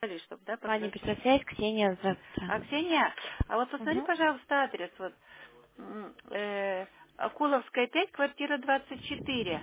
чтобы, да, Ладно, послать. Петросвязь, Ксения, А, здравствуйте. Ксения, а вот посмотри, Угу. пожалуйста, адрес. Вот, Акуловская, 5, квартира 24.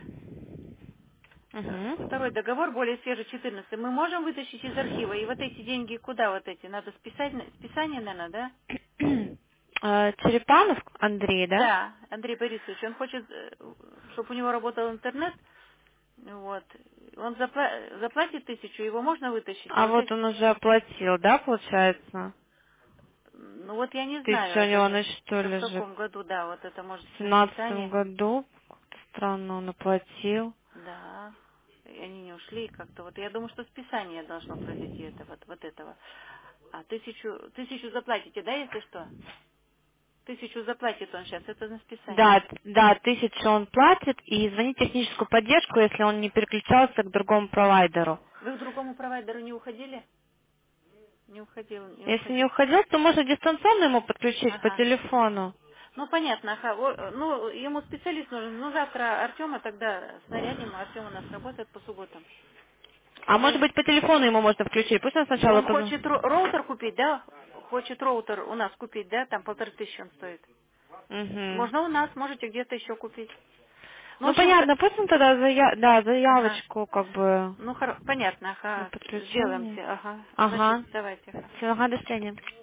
Второй Угу. договор, более свежий, 14. Мы можем вытащить из архива? И вот эти деньги куда вот эти? Надо списать, списание, наверное, да? Черепанов Андрей, да? Да, Андрей Борисович, он хочет, чтобы у него работал интернет. Вот. Он заплатит 1000, его можно вытащить? И А вот вот эти... он уже оплатил, да, получается? Ну вот я не знаю, 1000 у это него же на счету в лежит. каком году, да, вот это может В на 17 списание. году, как-то странно, он оплатил. Да, и они не ушли как-то. Вот я думаю, что списание должно произойти вот этого. А тысячу заплатите, да, если что? 1000 заплатит он сейчас, это на списание. Да, да, 1000 он платит, и звонит техническую поддержку, если он не переключался к другому провайдеру. Вы к другому провайдеру не уходили? Не уходил, не Если не уходил. уходил, то можно дистанционно ему подключить по Ага. телефону. Ну, понятно, ага. Ну, ему специалист нужен. Ну, завтра Артема тогда снарядим. Артем у нас работает по субботам. А Мы может быть по телефону ему можно включить? Пусть он сначала Он хочет роутер купить, да? Хочет роутер у нас купить, да? Там 1500 он стоит. Угу. Можно у нас, можете где-то еще купить. Ну, в Ну общем, понятно, пусть он тогда да, ага. заявочку как бы Ну, понятно, на ага. Сделаем подключение. все, ага. Значит, Ага. давайте, ага. Все, ага, до свидания.